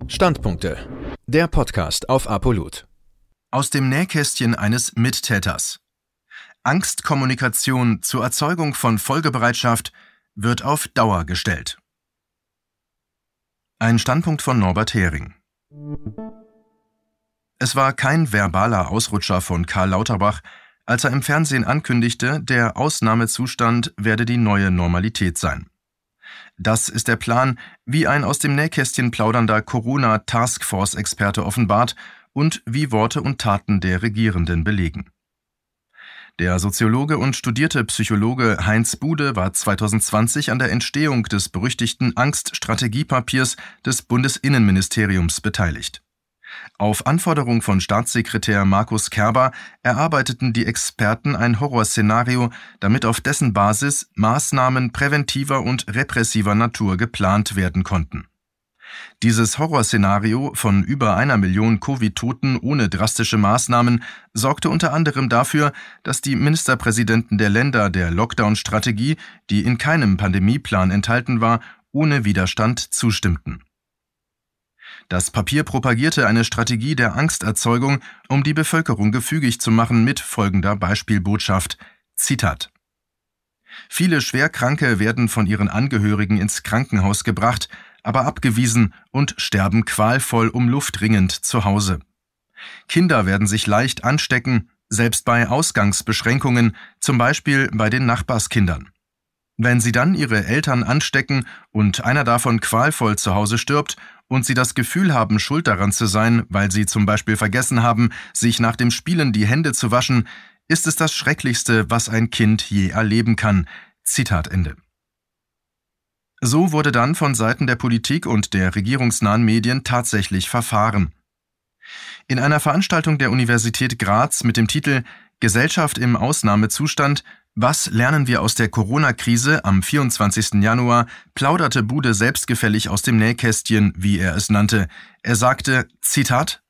Standpunkte. Der Podcast auf Apolut. Aus dem Nähkästchen eines Mittäters. Angstkommunikation zur Erzeugung von Folgebereitschaft wird auf Dauer gestellt. Ein Standpunkt von Norbert Hering. Es war kein verbaler Ausrutscher von Karl Lauterbach, als er im Fernsehen ankündigte, der Ausnahmezustand werde die neue Normalität sein. Das ist der Plan, wie ein aus dem Nähkästchen plaudernder Corona-Taskforce-Experte offenbart und wie Worte und Taten der Regierenden belegen. Der Soziologe und studierte Psychologe Heinz Bude war 2020 an der Entstehung des berüchtigten Angststrategiepapiers des Bundesinnenministeriums beteiligt. Auf Anforderung von Staatssekretär Markus Kerber erarbeiteten die Experten ein Horrorszenario, damit auf dessen Basis Maßnahmen präventiver und repressiver Natur geplant werden konnten. Dieses Horrorszenario von über 1 Million Covid-Toten ohne drastische Maßnahmen sorgte unter anderem dafür, dass die Ministerpräsidenten der Länder der Lockdown-Strategie, die in keinem Pandemieplan enthalten war, ohne Widerstand zustimmten. Das Papier propagierte eine Strategie der Angsterzeugung, um die Bevölkerung gefügig zu machen, mit folgender Beispielbotschaft: Zitat: Viele Schwerkranke werden von ihren Angehörigen ins Krankenhaus gebracht, aber abgewiesen und sterben qualvoll um Luft ringend zu Hause. Kinder werden sich leicht anstecken, selbst bei Ausgangsbeschränkungen, zum Beispiel bei den Nachbarskindern. Wenn sie dann ihre Eltern anstecken und einer davon qualvoll zu Hause stirbt und sie das Gefühl haben, schuld daran zu sein, weil sie zum Beispiel vergessen haben, sich nach dem Spielen die Hände zu waschen, ist es das Schrecklichste, was ein Kind je erleben kann. Zitat Ende. So wurde dann von Seiten der Politik und der regierungsnahen Medien tatsächlich verfahren. In einer Veranstaltung der Universität Graz mit dem Titel »Gesellschaft im Ausnahmezustand – Was lernen wir aus der Corona-Krise?« am 24. Januar plauderte Bude selbstgefällig aus dem Nähkästchen, wie er es nannte. Er sagte, Zitat: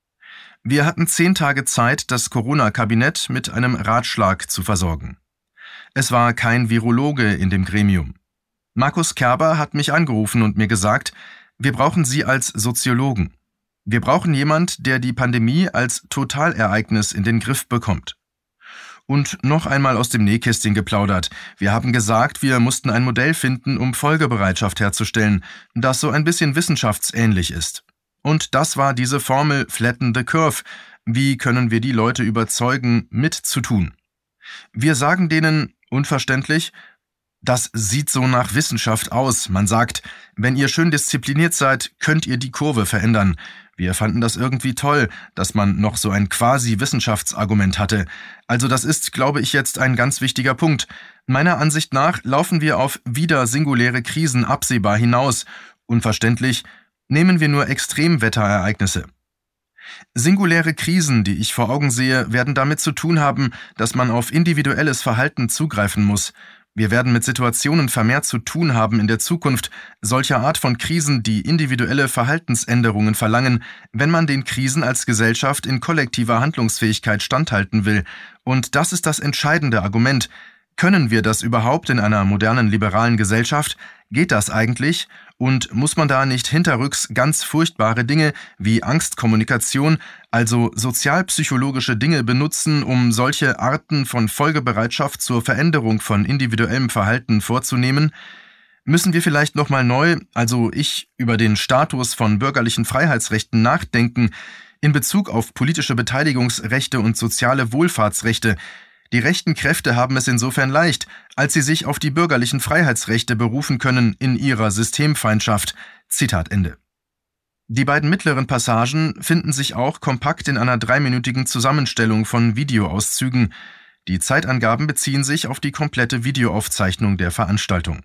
Wir hatten 10 Tage Zeit, das Corona-Kabinett mit einem Ratschlag zu versorgen. Es war kein Virologe in dem Gremium. Markus Kerber hat mich angerufen und mir gesagt, wir brauchen Sie als Soziologen. Wir brauchen jemand, der die Pandemie als Totalereignis in den Griff bekommt. Und noch einmal aus dem Nähkästchen geplaudert. Wir haben gesagt, wir mussten ein Modell finden, um Folgebereitschaft herzustellen, das so ein bisschen wissenschaftsähnlich ist. Und das war diese Formel Flatten the Curve. Wie können wir die Leute überzeugen, mitzutun? Wir sagen denen, unverständlich, das sieht so nach Wissenschaft aus. Man sagt, wenn ihr schön diszipliniert seid, könnt ihr die Kurve verändern. Wir fanden das irgendwie toll, dass man noch so ein quasi-Wissenschaftsargument hatte. Also das ist, glaube ich, jetzt ein ganz wichtiger Punkt. Meiner Ansicht nach laufen wir auf wieder singuläre Krisen absehbar hinaus. Unverständlich, nehmen wir nur Extremwetterereignisse. Singuläre Krisen, die ich vor Augen sehe, werden damit zu tun haben, dass man auf individuelles Verhalten zugreifen muss. Wir werden mit Situationen vermehrt zu tun haben in der Zukunft, solcher Art von Krisen, die individuelle Verhaltensänderungen verlangen, wenn man den Krisen als Gesellschaft in kollektiver Handlungsfähigkeit standhalten will. Und das ist das entscheidende Argument. Können wir das überhaupt in einer modernen liberalen Gesellschaft? Geht das eigentlich? Und muss man da nicht hinterrücks ganz furchtbare Dinge wie Angstkommunikation, also sozialpsychologische Dinge benutzen, um solche Arten von Folgebereitschaft zur Veränderung von individuellem Verhalten vorzunehmen? Müssen wir vielleicht nochmal neu, also ich, über den Status von bürgerlichen Freiheitsrechten nachdenken, in Bezug auf politische Beteiligungsrechte und soziale Wohlfahrtsrechte? Die rechten Kräfte haben es insofern leicht, als sie sich auf die bürgerlichen Freiheitsrechte berufen können in ihrer Systemfeindschaft. Zitat Ende. Die beiden mittleren Passagen finden sich auch kompakt in einer 3-minütigen Zusammenstellung von Videoauszügen. Die Zeitangaben beziehen sich auf die komplette Videoaufzeichnung der Veranstaltung.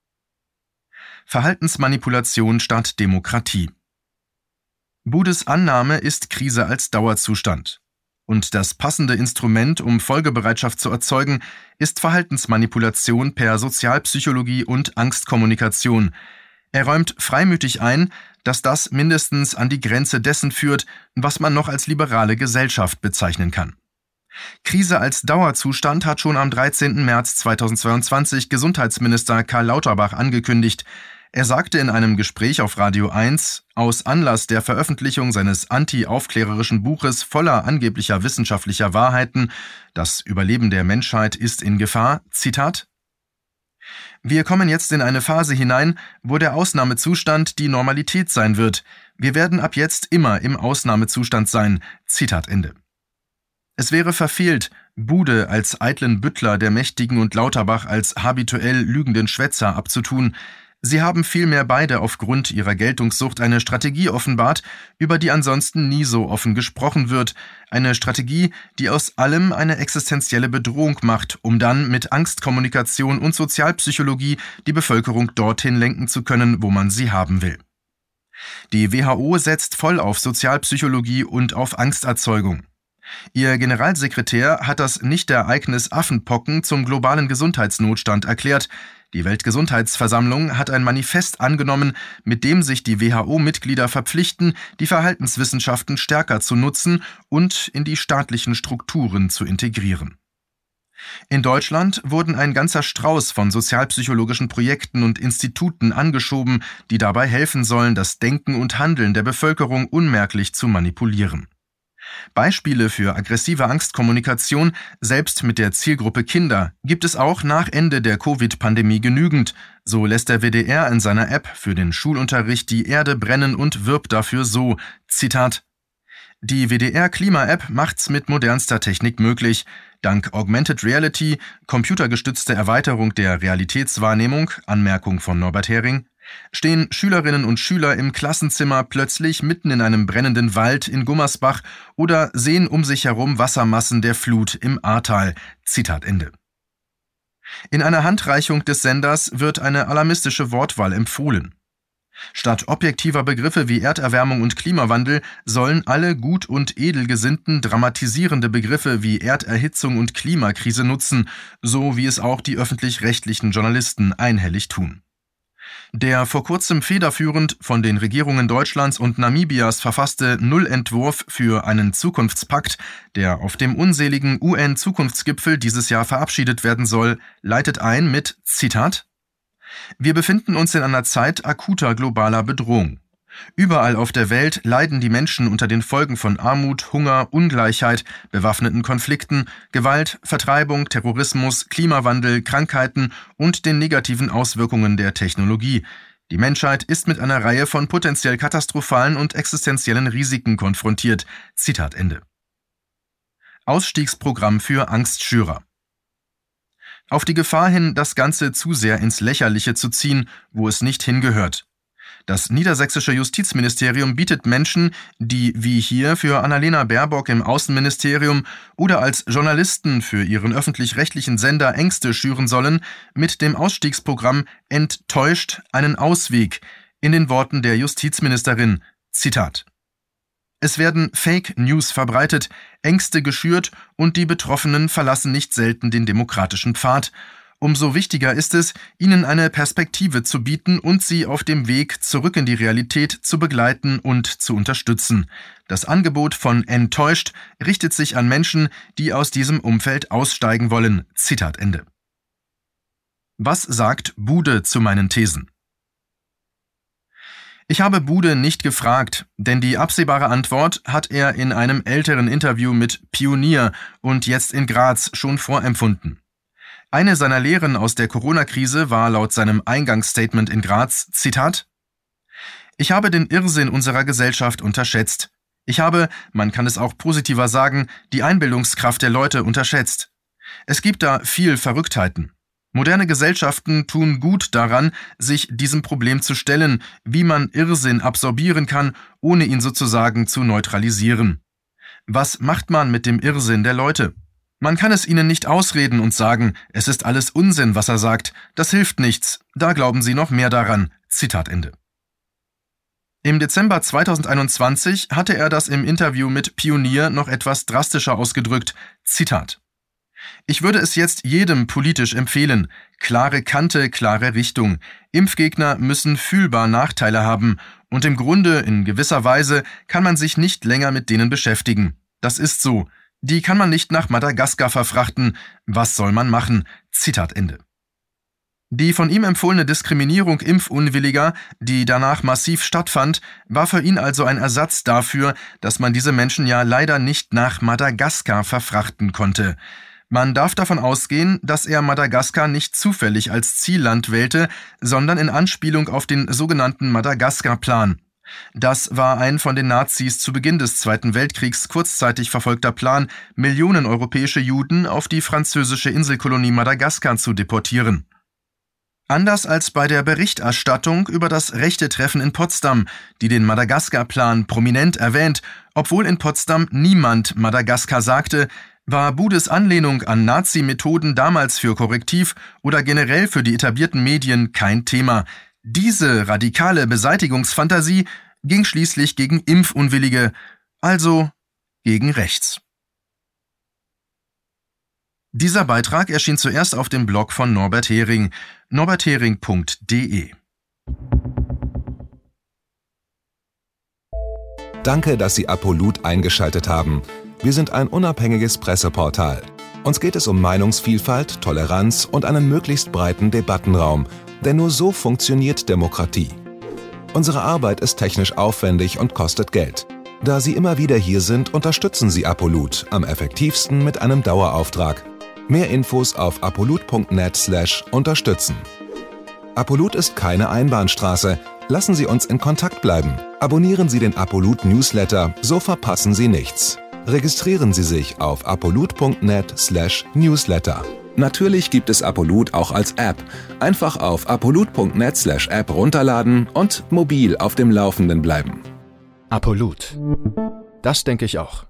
Verhaltensmanipulation statt Demokratie. Budes Annahme ist Krise als Dauerzustand. Und das passende Instrument, um Folgebereitschaft zu erzeugen, ist Verhaltensmanipulation per Sozialpsychologie und Angstkommunikation. Er räumt freimütig ein, dass das mindestens an die Grenze dessen führt, was man noch als liberale Gesellschaft bezeichnen kann. Krise als Dauerzustand hat schon am 13. März 2022 Gesundheitsminister Karl Lauterbach angekündigt. Er sagte in einem Gespräch auf Radio 1, aus Anlass der Veröffentlichung seines anti-aufklärerischen Buches voller angeblicher wissenschaftlicher Wahrheiten, Das Überleben der Menschheit ist in Gefahr, Zitat: Wir kommen jetzt in eine Phase hinein, wo der Ausnahmezustand die Normalität sein wird. Wir werden ab jetzt immer im Ausnahmezustand sein. Zitat Ende. Es wäre verfehlt, Bude als eitlen Büttler der Mächtigen und Lauterbach als habituell lügenden Schwätzer abzutun. Sie haben vielmehr beide aufgrund ihrer Geltungssucht eine Strategie offenbart, über die ansonsten nie so offen gesprochen wird. Eine Strategie, die aus allem eine existenzielle Bedrohung macht, um dann mit Angstkommunikation und Sozialpsychologie die Bevölkerung dorthin lenken zu können, wo man sie haben will. Die WHO setzt voll auf Sozialpsychologie und auf Angsterzeugung. Ihr Generalsekretär hat das Nichtereignis Affenpocken zum globalen Gesundheitsnotstand erklärt. Die Weltgesundheitsversammlung hat ein Manifest angenommen, mit dem sich die WHO-Mitglieder verpflichten, die Verhaltenswissenschaften stärker zu nutzen und in die staatlichen Strukturen zu integrieren. In Deutschland wurden ein ganzer Strauß von sozialpsychologischen Projekten und Instituten angeschoben, die dabei helfen sollen, das Denken und Handeln der Bevölkerung unmerklich zu manipulieren. Beispiele für aggressive Angstkommunikation, selbst mit der Zielgruppe Kinder, gibt es auch nach Ende der Covid-Pandemie genügend. So lässt der WDR in seiner App für den Schulunterricht die Erde brennen und wirbt dafür so, Zitat: Die WDR-Klima-App macht's mit modernster Technik möglich. Dank Augmented Reality, computergestützte Erweiterung der Realitätswahrnehmung, Anmerkung von Norbert Hering, stehen Schülerinnen und Schüler im Klassenzimmer plötzlich mitten in einem brennenden Wald in Gummersbach oder sehen um sich herum Wassermassen der Flut im Ahrtal. Zitat Ende. In einer Handreichung des Senders wird eine alarmistische Wortwahl empfohlen. Statt objektiver Begriffe wie Erderwärmung und Klimawandel sollen alle gut und edel gesinnten dramatisierende Begriffe wie Erderhitzung und Klimakrise nutzen, so wie es auch die öffentlich-rechtlichen Journalisten einhellig tun. Der vor kurzem federführend von den Regierungen Deutschlands und Namibias verfasste Nullentwurf für einen Zukunftspakt, der auf dem unseligen UN-Zukunftsgipfel dieses Jahr verabschiedet werden soll, leitet ein mit Zitat: Wir befinden uns in einer Zeit akuter globaler Bedrohung. Überall auf der Welt leiden die Menschen unter den Folgen von Armut, Hunger, Ungleichheit, bewaffneten Konflikten, Gewalt, Vertreibung, Terrorismus, Klimawandel, Krankheiten und den negativen Auswirkungen der Technologie. Die Menschheit ist mit einer Reihe von potenziell katastrophalen und existenziellen Risiken konfrontiert. Zitat Ende. Ausstiegsprogramm für Angstschürer. Auf die Gefahr hin, das Ganze zu sehr ins Lächerliche zu ziehen, wo es nicht hingehört. Das niedersächsische Justizministerium bietet Menschen, die wie hier für Annalena Baerbock im Außenministerium oder als Journalisten für ihren öffentlich-rechtlichen Sender Ängste schüren sollen, mit dem Ausstiegsprogramm enttäuscht einen Ausweg, in den Worten der Justizministerin, Zitat: Es werden Fake News verbreitet, Ängste geschürt und die Betroffenen verlassen nicht selten den demokratischen Pfad. Umso wichtiger ist es, ihnen eine Perspektive zu bieten und sie auf dem Weg zurück in die Realität zu begleiten und zu unterstützen. Das Angebot von enttäuscht richtet sich an Menschen, die aus diesem Umfeld aussteigen wollen. Zitat Ende. Was sagt Bude zu meinen Thesen? Ich habe Bude nicht gefragt, denn die absehbare Antwort hat er in einem älteren Interview mit Pionier und jetzt in Graz schon vorempfunden. Eine seiner Lehren aus der Corona-Krise war laut seinem Eingangsstatement in Graz, Zitat: Ich habe den Irrsinn unserer Gesellschaft unterschätzt. Ich habe, man kann es auch positiver sagen, die Einbildungskraft der Leute unterschätzt. Es gibt da viel Verrücktheiten. Moderne Gesellschaften tun gut daran, sich diesem Problem zu stellen, wie man Irrsinn absorbieren kann, ohne ihn sozusagen zu neutralisieren. Was macht man mit dem Irrsinn der Leute? Man kann es ihnen nicht ausreden und sagen, es ist alles Unsinn, was er sagt, das hilft nichts, da glauben sie noch mehr daran. Zitat Ende. Im Dezember 2021 hatte er das im Interview mit Pionier noch etwas drastischer ausgedrückt. Zitat: Ich würde es jetzt jedem politisch empfehlen. Klare Kante, klare Richtung. Impfgegner müssen fühlbar Nachteile haben und im Grunde, in gewisser Weise, kann man sich nicht länger mit denen beschäftigen. Das ist so. Die kann man nicht nach Madagaskar verfrachten. Was soll man machen? Zitat Ende. Die von ihm empfohlene Diskriminierung Impfunwilliger, die danach massiv stattfand, war für ihn also ein Ersatz dafür, dass man diese Menschen ja leider nicht nach Madagaskar verfrachten konnte. Man darf davon ausgehen, dass er Madagaskar nicht zufällig als Zielland wählte, sondern in Anspielung auf den sogenannten Madagaskar-Plan. Das war ein von den Nazis zu Beginn des Zweiten Weltkriegs kurzzeitig verfolgter Plan, Millionen europäische Juden auf die französische Inselkolonie Madagaskar zu deportieren. Anders als bei der Berichterstattung über das rechte Treffen in Potsdam, die den Madagaskar-Plan prominent erwähnt, obwohl in Potsdam niemand Madagaskar sagte, war Budes Anlehnung an Nazi-Methoden damals für Korrektiv oder generell für die etablierten Medien kein Thema. Diese radikale Beseitigungsfantasie ging schließlich gegen Impfunwillige, also gegen rechts. Dieser Beitrag erschien zuerst auf dem Blog von Norbert Hering, norberthering.de. Danke, dass Sie Apolut eingeschaltet haben. Wir sind ein unabhängiges Presseportal. Uns geht es um Meinungsvielfalt, Toleranz und einen möglichst breiten Debattenraum, denn nur so funktioniert Demokratie. Unsere Arbeit ist technisch aufwendig und kostet Geld. Da Sie immer wieder hier sind, unterstützen Sie Apolut am effektivsten mit einem Dauerauftrag. Mehr Infos auf apolut.net/unterstützen. Apolut ist keine Einbahnstraße. Lassen Sie uns in Kontakt bleiben. Abonnieren Sie den Apolut Newsletter, so verpassen Sie nichts. Registrieren Sie sich auf apolut.net/newsletter. Natürlich gibt es Apolut auch als App. Einfach auf apolut.net/app runterladen und mobil auf dem Laufenden bleiben. Apolut. Das denke ich auch.